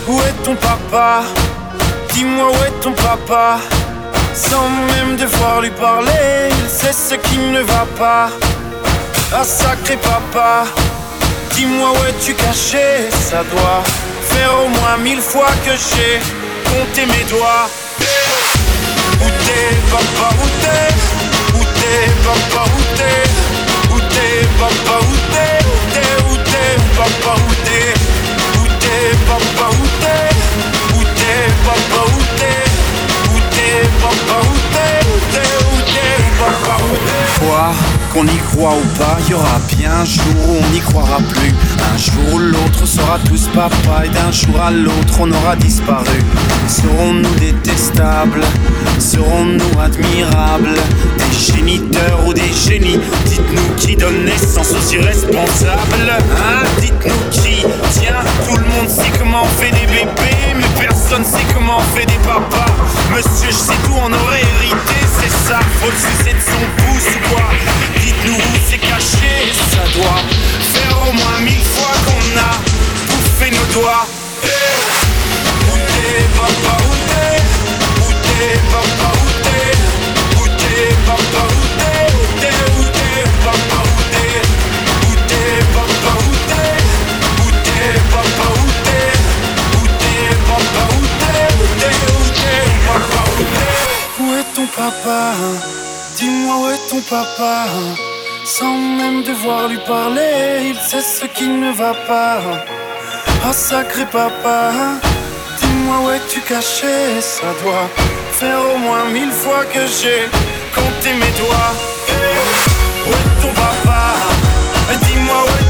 Où est ton papa? Dis-moi où est ton papa? Sans même devoir lui parler, il sait ce qui ne va pas. Ah sacré papa, dis-moi où es-tu caché? Ça doit faire au moins 1000 fois que j'ai compté mes doigts. Où t'es papa, où t'es? Où t'es papa, où t'es? Où t'es papa, où t'es? Où t'es, où t'es, papa, où t'es? Où t'es papa, où t'es? Où t'es papa, où t'es? Où t'es papa, où t'es? Où t'es, où t'es, papa, où t'es? Quoi, qu'on y croit ou pas, y aura bien un jour où on n'y croira plus. Un jour où l'autre sera tous papa et d'un jour à l'autre on aura disparu. Serons-nous détestables? Serons-nous admirables? Des géniteurs ou des génies? Dites-nous qui donne naissance aux irresponsables, hein? Dites-nous qui? Tiens, tout le monde sait comment on fait des bébés, mais personne sait comment on fait des papas. Monsieur, je sais tout, on aurait hérité, c'est ça. Faut le sucer de son pouce ou quoi? Dites-nous où c'est caché, ça doit faire au moins 1000 fois qu'on a bouffé nos doigts. Où t'es papa, où t'es? Où t'es papa, où t'es? Où t'es papa, où t'es? Où t'es, où t'es, papa, où t'es? Où t'es papa, où t'es? Où t'es papa, où t'es? Où t'es papa, où t'es? Où t'es, où t'es, papa, où t'es? Où est ton papa? Dis-moi où est ton papa? Sans même devoir lui parler, il sait ce qui ne va pas. Oh sacré papa, dis-moi où es-tu caché? Ça doit faire au moins 1000 fois que j'ai compté mes doigts. Où est ton papa? Dis-moi où est